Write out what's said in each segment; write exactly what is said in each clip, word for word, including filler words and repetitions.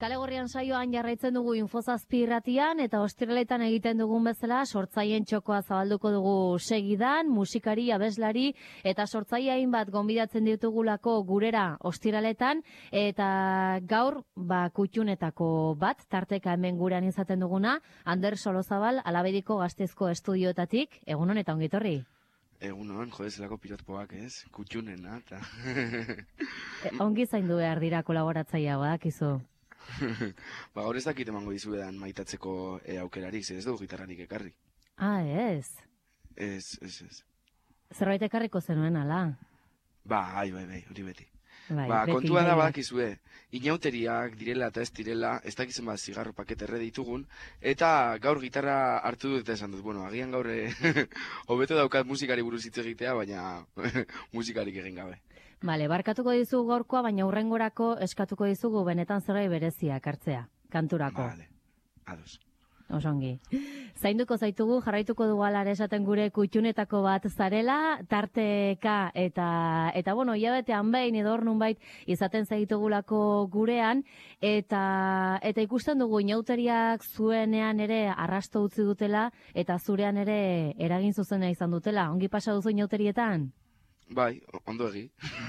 Kale Gorrian saioan jarraitzen dugu Infozazpi irratian eta ostiraletan egiten dugun bezala sortzaien txokoa zabalduko dugu segidan, musikari, abeslari eta sortzaile hainbat gonbidatzen ditugulako gurera ostiraletan eta gaur ba kutxunetako bat tarteka hemen gurean izaten duguna, Ander Solozabal Alabediko Gasteizko estudioetatik. Egunon eta ongi etorri. Egunon, jo, zelako pilotpoak, ez? Kutxunena, eta... e, ongi zaindu behar dira kolaboratzaia badakizu. Ba, gaur ez dakit emango dizuedan maitatzeko e, aukerarik, ez dugu gitarrarik ekarri. Ah, ez? Ez, ez, ez. Zerbait ekarriko zenuen, ala? Ba, ai, bai, bai, hori beti. Bai, ba, beti kontua da ideia. badakizue, inauteriak direla eta ez direla, ez dakizen bat zigarro paket erre ditugun, eta gaur gitarra hartu dut eta esan dut, bueno, agian gaur hobeto daukat musikari buruz hitz egitea, baina musikarik egin gabe. Bale, barkatuko dizugu gaurkoa, baina hurrengorako eskatuko dizugu benetan zerbait bereziak hartzea, kanturako. Vale, ados. Osongi. Zainduko zaitugu, jarraituko dugu alare esaten gure kutxunetako bat zarela, tarteka eta, eta bueno, hilabetean behin edo hor nunbait izaten zaitugulako gurean, eta, eta ikusten dugu inauteriak zuenean ere arrasto utzi dutela, eta zurean ere eragin zuzena izan dutela. Ongi pasa duzu inauterietan? Bai, ondo egi.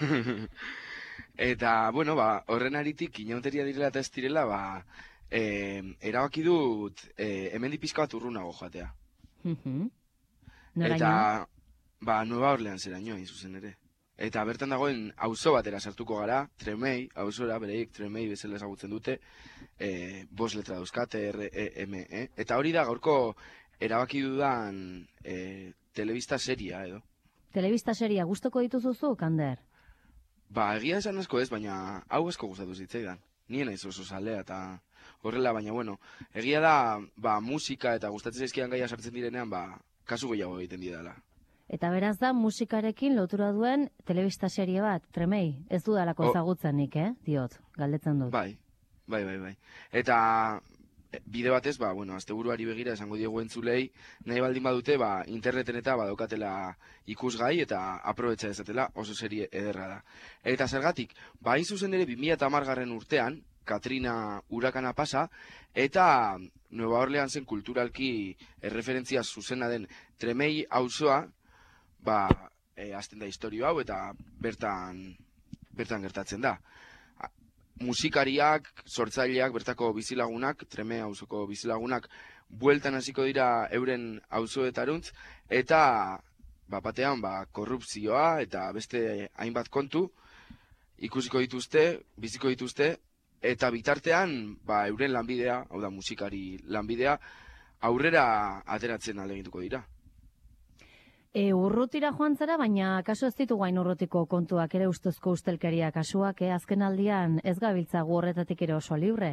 Eta, bueno, ba, horren aritik, inauteria direla eta ez direla, ba, e, erabaki dut e, hemendi pizka bat urrunago joatea. Uh-huh. Eta, ba, Nueva Orleans eraino, zuzen ere. Eta bertan dagoen auzo batera sartuko gara, Tremei, auzora, bereik Tremei bezala ezagutzen dute, e, bos letra dauzkate, R E M E, eta hori da gaurko erabaki dudan e, telebista seria, edo. Telebista seria gustoko dituzuzu, Ander? Ba, egia esan asko ez, baina hau asko gustatu zitzaidan. Nien naiz oso zalea eta horrela, baina bueno, egia da, ba, musika eta gustatzen zaizkidan gaia sartzen direnean, ba, kasu gehiago egiten didala. Eta beraz da, musikarekin lotura duen telebista serie bat, Tremei, ez dudalako ezagutzenik, eh? Diot, galdetzen dut. Bai, bai, bai, bai. Eta bide batez, ba, bueno, asteburuari begira esango diegu entzulei, nahi baldin badute, ba, interneten eta badaukatela ikusgai eta aprobetxa dezatela, oso serie ederra da. Eta zergatik, ba, hain zuzen ere bi mila hamargarren urtean, Katrina urakana pasa, eta Nueva Orleansen kulturalki erreferentzia zuzena den Tremei auzoa, ba, e, azten da historio hau, eta bertan, bertan gertatzen da. Musikariak, sortzaileak, bertako bizilagunak, Tremei auzoko bizilagunak, bueltan hasiko dira euren auzoetaruntz, eta batean ba, korrupzioa eta beste hainbat kontu ikusiko dituzte, biziko dituzte, eta bitartean ba, euren lanbidea, hau da musikari lanbidea, aurrera ateratzen alegituko dira. E, urrutira joan zara, baina kaso ez ditu guain urrutiko kontuak ere ustezko ustelkeria kasuak, eh? Azken aldian ez gabiltza gu horretatik ere oso libre.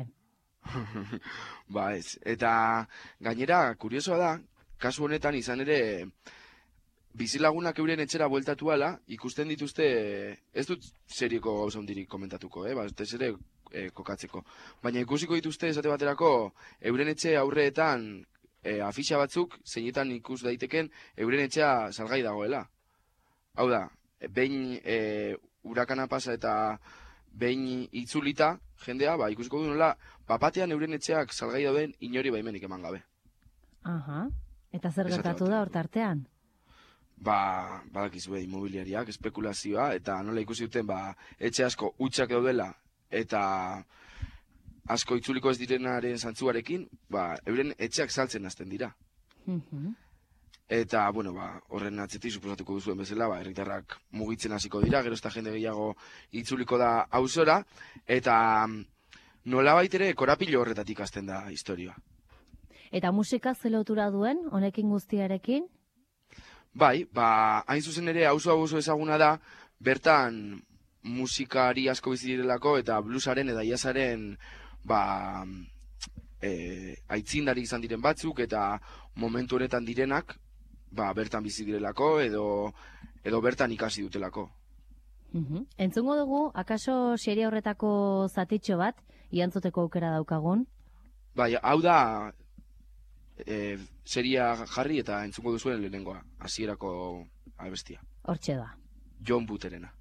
Ba ez, eta gainera, kuriosoa da, kasu honetan izan ere, bizilagunak euren etxera bueltatu ala, ikusten dituzte, ez dut serieko gauza hundirik komentatuko, eh? Ba, ez ere e, kokatzeko. Baina ikusiko dituzte, esate baterako, euren etxe aurreetan, E, afixa batzuk, zeinetan ikus daiteken, euren etxea salgai dagoela. Hau da, behin e, urakana pasa eta behin itzulita, jendea, ba, ikusiko du nola, bapatean euren etxeak salgai dauden inori baimenik eman gabe. Aha, eta zer gertatu da hor tartean? Ba, badakizue, immobiliariak, espekulazioa, eta nola ikusi duten, ba, etxe asko hutsak daudela, eta asko itzuliko ez direnaren zantzuarekin, ba, euren etxeak saltzen hasten dira. Uh-huh. Eta, bueno, ba, horren atzetik suposatuko duzuen bezala, ba, herritarrak mugitzen hasiko dira, gero ezta jende gehiago itzuliko da auzora, eta nolabait ere korapilo horretatik hasten da historia. Eta musika zelotura duen, honekin guztiarekin? Bai, ba, hain zuzen ere auzo auzo ezaguna da, bertan musikari asko bizi direlako eta bluesaren eta jazzaren ba, e, aitzindari izan diren batzuk eta momentu honetan direnak ba, bertan bizi direlako edo, edo bertan ikasi dutelako. Uh-huh. Entzungo dugu, akaso serie horretako zatitxo bat, iantzuteko aukera daukagun? Bai, hau da e, seria jarri eta entzungo duzuen lehenengoa, hasierako abestia. Hortxe da. John Butterena.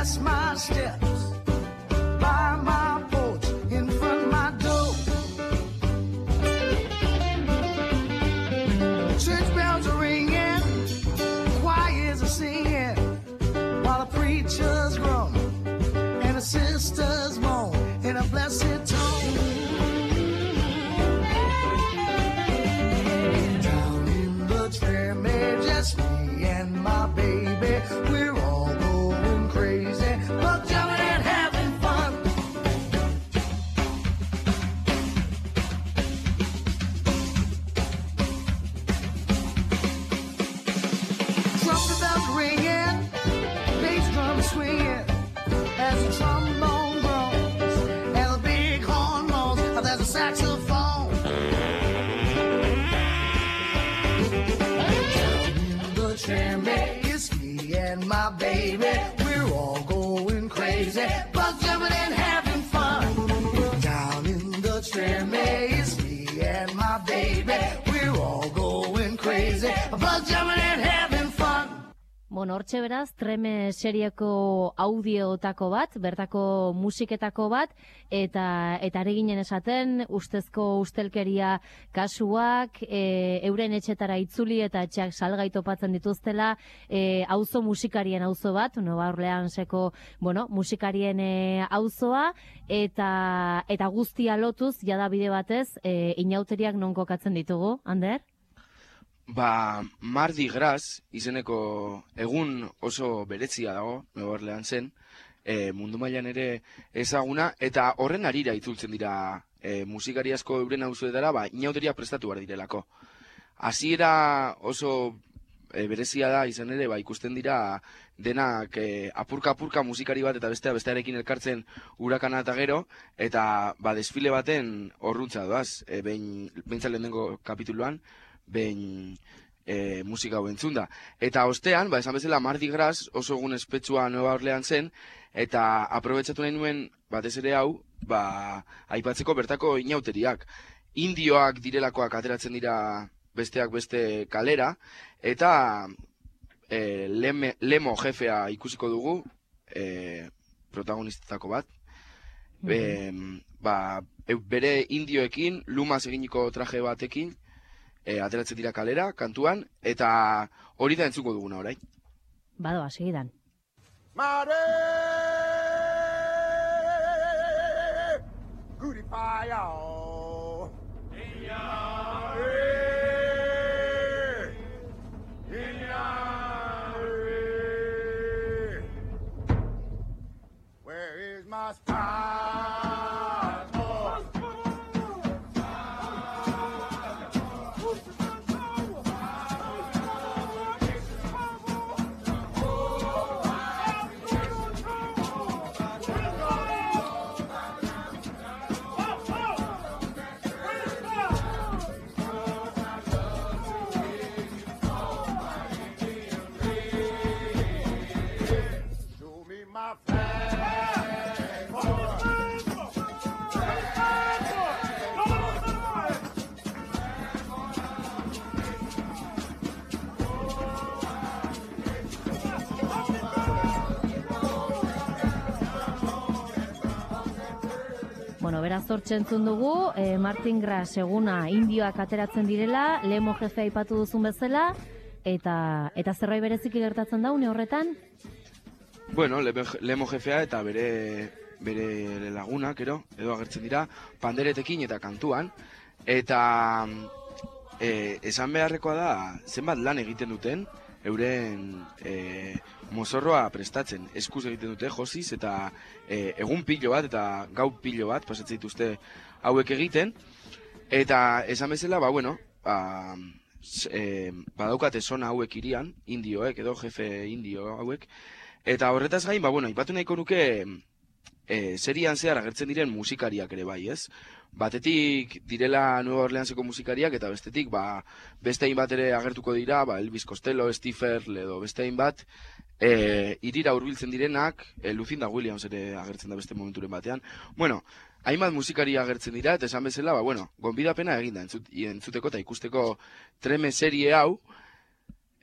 rest my steps by my porch in front of my door. Church bells are ringing, choirs are singing, while the preachers groan and the sisters moan in a blessed tone. Down in the tram, just me and my baby, we're all going crazy, but jumping and having fun. Trumpet bells ringing, bass drum swinging, as the trombone groans and the big horn moans. There's a saxophone. It's me and my baby, we're all going crazy, bug jumping and having fun. Down in the tram, it's me and my baby, we're all going crazy, bug jumping and having fun. Bueno, hortxe beraz, Treme serieko audioetako bat, bertako musiketako bat, eta eta ari ginen esaten, ustezko ustelkeria kasuak, e, euren etxetara itzuli eta etxeak salgai topatzen dituztela, e, auzo musikarien auzo bat, Nova Orleanseko, bueno, musikarien e, auzoa, eta eta guztia lotuz, jada bide batez, e, inauteriak non kokatzen ditugu, Ander? Ba, Mardi Gras izeneko egun oso berezia dago, Nueva Orleansen, e, mundu mailan ere ezaguna, eta horren arira itzultzen dira e, musikari asko euren auzoetara, ba, inauteria prestatu behar direlako. Hasiera oso e, berezia da izan ere, ba, ikusten dira denak e, apurka-apurka musikari bat eta bestea bestearekin elkartzen urakana eta gero, eta ba, desfile baten horruntza doaz, e, behin, behintzat lehenengo kapituluan, behin e, musika hau entzunda. Eta ostean, ba, esan bezala Mardi Gras oso egun espetsua Nueva Orleansen, eta aprobetsatu nahi nuen batez ere hau, ba, aipatzeko bertako inauteriak. Indioak direlakoak ateratzen dira besteak beste kalera, eta e, leme, lemo jefea ikusiko dugu, e, protagonistetako bat, mm-hmm. e, ba, bere indioekin, lumaz eginiko traje batekin, E, ateratzen dira kalera, kantuan, eta hori da entzuko duguna, orain. Badoa, segidan. Mare! Goody fire! Where is my spy? Bueno, beraz hortxe entzun dugu, eh, Martin Gras eguna indioak ateratzen direla, lemo jefea aipatu duzun bezala, eta eta zerbait bereziki gertatzen da une horretan? Bueno, lemo jefea eta bere bere lagunak, ero, edo agertzen dira, panderetekin eta kantuan, eta e, esan beharrekoa da, zenbat lan egiten duten, euren e, mozorroa prestatzen, eskuz egiten dute, josiz, eta e, egun pilo bat, eta gau pilo bat, pasatzen dituzte hauek egiten, eta esan bezala, ba, bueno, ba, e, badaukate zona hauek irian, indioek, edo jefe indio hauek, eta horretaz gain, ba, bueno, ipatu nahiko nuke, E, serian zehar agertzen diren musikariak ere bai, ez? Batetik direla Nueva Orleanseko musikariak, eta bestetik ba, beste hainbat ere agertuko dira, ba, Elvis Costello, Steve Earle edo beste hainbat, e, irira hurbiltzen direnak, e, Lucinda Williams ere agertzen da beste momenturen batean. Bueno, hainbat musikari agertzen dira, eta esan bezala, ba, bueno, gonbidapena eginda entzut, entzuteko eta ikusteko Treme serie hau,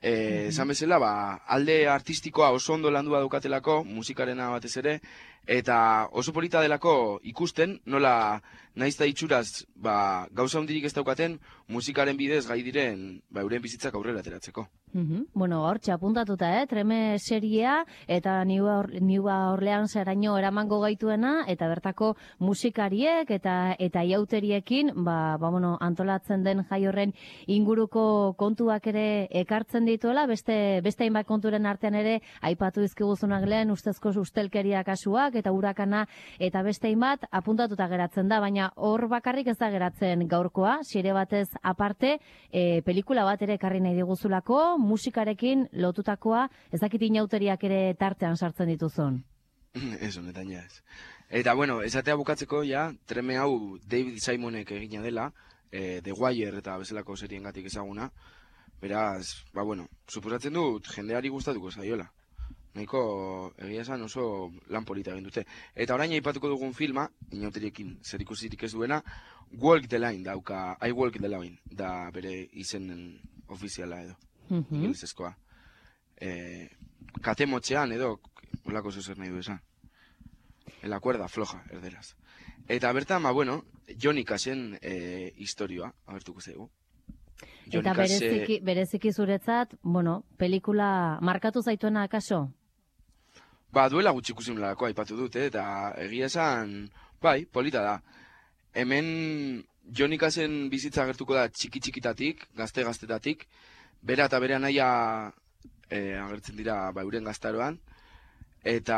E, esan bezala, ba, alde artistikoa oso ondo landua daukatelako, musikarena batez ere, eta oso polita delako ikusten, nola naiz da itxuraz, ba, gauza hundirik ez daukaten, musikaren bidez gai diren, ba, euren bizitzak aurrera ateratzeko. Mm-hmm. Bueno, hortxe apuntatuta, eh? Treme seria eta New, Or New Orleans eraino eramango gaituena, eta bertako musikariek eta eta iauteriekin, ba, ba, bueno, antolatzen den jai horren inguruko kontuak ere ekartzen dituela, beste beste hainbat konturen artean ere aipatu dizkiguzunak lehen ustezko ustelkeria kasuak eta urakana eta beste hainbat apuntatuta geratzen da, baina hor bakarrik ez da geratzen gaurkoa, xire batez aparte, e, pelikula bat ere ekarri nahi diguzulako, musikarekin lotutakoa, ez dakit inauteriak ere tartean sartzen dituzun. Ez honetan ja ez. Eta bueno, esatea bukatzeko ja, treme hau David Simonek egina dela, eh, The Wire eta bezalako seriengatik ezaguna, beraz, ba bueno, suposatzen dut jendeari gustatuko zaiola. Nahiko egia esan oso lan polita egin dute. Eta orain aipatuko dugun filma, inauteriekin zerikusirik ez duena, Walk the Line dauka, I Walk the Line, da bere izen ofiziala edo. Mm-hmm. Ingeleseskoa. Eh, kate motxean edo, olako zozer nahi du esan. En la cuerda floja, erderaz. Eta bertan, ma bueno, Johnny Cashen eh, historioa, abertuko zaigu. Johnny Eta Cash, bereziki, bereziki zuretzat, bueno, pelikula markatu zaituena akaso? Ba, duela gutxi ikusi nolako aipatu dut, eh, eta egia esan, bai, polita da. Hemen Johnny Cashen bizitza agertuko da txiki-txikitatik, gazte-gaztetatik, bera eta bere anaia e, agertzen dira ba, euren gaztaroan, eta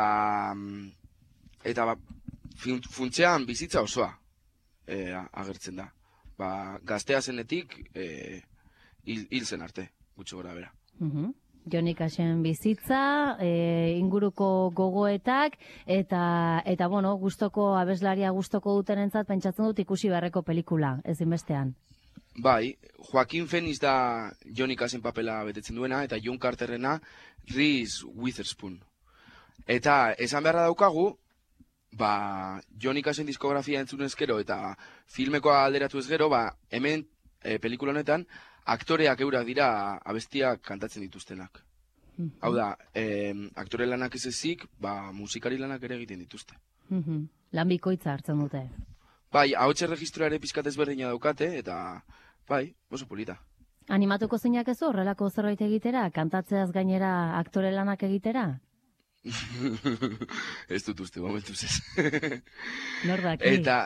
eta ba, funtzean bizitza osoa e, agertzen da. Ba, gaztea zenetik e, hil, hil zen arte, gutxo gora bera. Mm-hmm. Johnny Cashen bizitza, e, inguruko gogoetak, eta, eta bueno, gustoko abeslaria gustoko dutenentzat pentsatzen dut ikusi beharreko pelikula, ezinbestean. Bai, Joaquin Phoenix da Johnny Cashen papela betetzen duena, eta John Carterrena Reese Witherspoon. Eta esan beharra daukagu, ba, Johnny Cashen diskografia entzunez gero eta filmekoa alderatu ez gero, ba, hemen e, pelikula honetan, aktoreak eurak dira abestiak kantatzen dituztenak. Mm-hmm. Hau da, e, aktore lanak ez ezik, ba, musikari lanak ere egiten dituzte. Mm-hmm. Lan bikoitza hartzen dute. Bai, ahotxe registroa ere pizkat ezberdina daukate, eta bai, oso polita. Animatuko zeinak ez horrelako zerbait egitera, kantatzeaz gainera aktore lanak egitera? Ez dut uste, momentuz ez. Nordaki? Eta...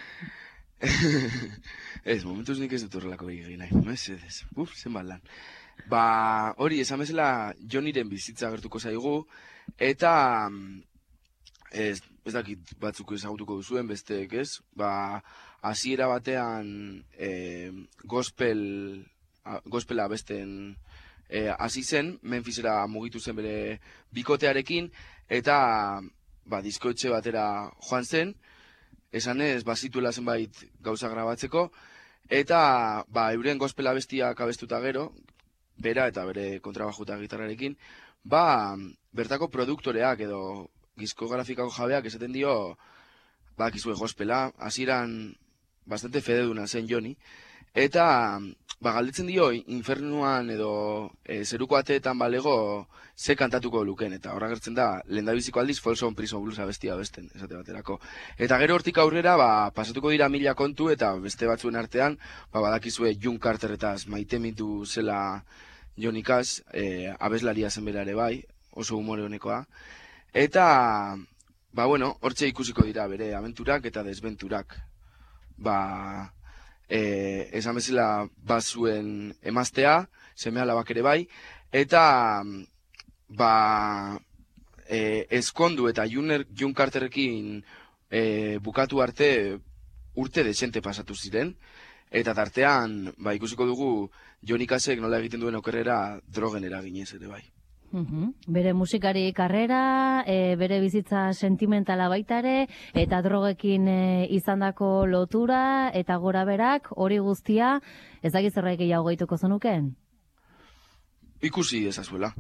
ez, momentuz nik ez dut horrelako egin nahi. Mesedez, uf, zenbat lan. Ba, hori, esan bezala Johnnyren bizitza gertuko zaigu, eta... Ez, ez dakit batzuk ezagutuko duzuen, besteek ez, ba, hasiera batean e, gospel, a, gospela besten hasi e, zen, Memphisera mugitu zen bere bikotearekin, eta ba, diskoetxe batera joan zen, esan ez, bazituela zenbait gauza grabatzeko, eta ba, euren gospela bestiak abestuta gero, bera eta bere kontrabajo eta gitarrarekin, ba, bertako produktoreak edo diskografikako jabeak esaten dio, ba, kizue gospela, hasieran bastante fededuna zen Johnny, eta ba, galdetzen dio infernuan edo e, zeruko ateetan balego ze kantatuko luken, eta horra gertzen da, lehendabiziko aldiz Folsom Prison Blues abestia besten, esate baterako. Eta gero hortik aurrera, ba, pasatuko dira mila kontu, eta beste batzuen artean, ba, badakizue John Carterretaz maitemitu zela Johnny Cash, e, abeslaria zen bera ere bai, oso humore honekoa. Eta, ba, bueno, hortxe ikusiko dira bere abenturak eta desbenturak. Ba, e, esan bezala bazuen emaztea, seme alabak ere bai, eta, ba, e, eskondu eta June Carterrekin e, bukatu arte urte desente pasatu ziren, eta tartean, ba, ikusiko dugu Johnny Cashek nola egiten duen okerrera drogen eraginez ere bai. Uhum. Bere musikari karrera, e, bere bizitza sentimentala baita ere, eta drogekin e, izandako lotura, eta gora berak, hori guztia, ez dakiz zerraik gehiago gehituko zenuken? Ikusi ezazuela.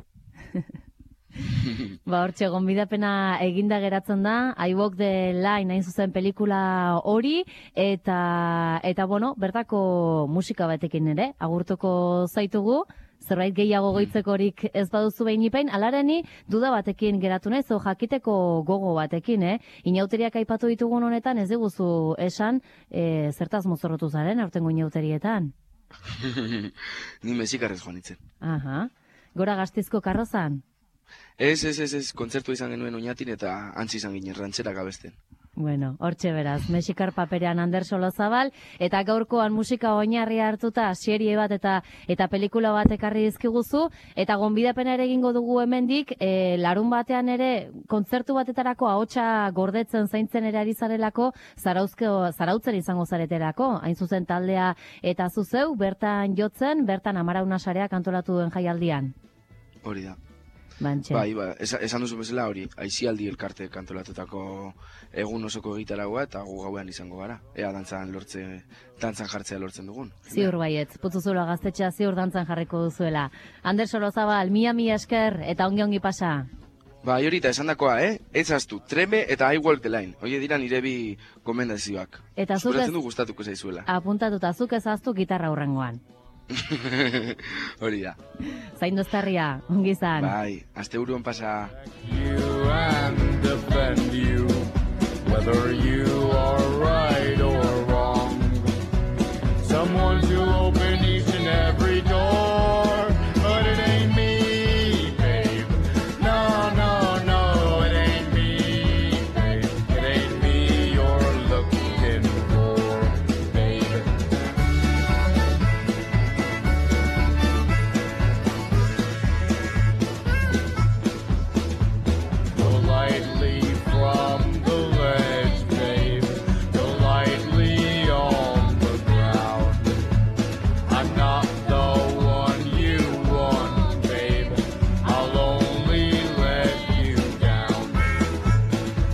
Ba, hortxe, gonbidapena eginda geratzen da, I Walk the Line hain zuzen pelikula hori, eta, eta bueno, bertako musika batekin ere, agurtuko zaitugu, zerbait gehiago goitzekorik ez baduzu behin alareni duda batekin geratu naiz, o jakiteko gogo batekin, eh? Inauteriak aipatu ditugun honetan ez diguzu esan, e, zertaz mozorrotu zaren aurtengo inauterietan? Ni mexikarrez joan nintzen. Aha, gora Gastizko karrozan? Ez, ez, ez, ez, kontzertu izan genuen oinatin eta antzi izan ginen rantxerak abesten. Bueno, hortxe beraz, mexikar paperean Ander Solozabal, eta gaurkoan musika oinarria hartuta serie bat eta eta pelikula bat ekarri dizkiguzu, eta gonbidapena ere egingo dugu hemendik, e, larun batean ere kontzertu batetarako ahotsa gordetzen zaintzen ere ari zarelako, zarauzko, zarautzen izango zareterako, hain zuzen taldea eta zuzeu, bertan jotzen, bertan Amarauna Sareak antolatu duen jaialdian. Hori da. Bantxe. Bai, ba, esan, esan duzu bezala hori, aizialdi elkarte kantolatutako egun osoko egitaragoa eta gu gauean izango gara. Ea dantzan lortze, dantzan jartzea lortzen dugun. Ziur baietz, Putzuzulo gaztetxea ziur dantzan jarriko duzuela. Ander Solozabal, mia mia esker eta ongi ongi pasa. Ba, hori eta esan dakoa, eh? Ez aztu, Treme eta I Walk the Line. Hoi dira nire bi gomendazioak. Eta zuk ez... Esperatzen du gustatuko zaizuela. Apuntatuta, zuk ez aztu gitarra hurrengoan. Hori da. Zain doztarria, ongi zan. Bai, asteburuan pasa. You are